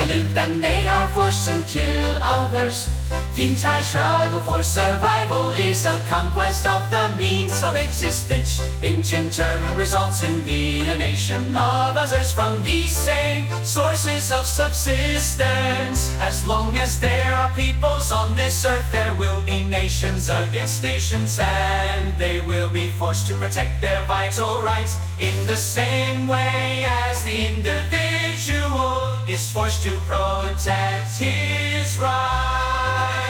live and they are forced to kill others. The entire struggle for survival is a conquest of the means of existence, which in turn results in the alienation of others from these same sources of subsistence. As long as there are peoples on this earth, there will be nations against nations, and they will be forced to protect their vital rights in the same way as the individual is forced to protect his rights.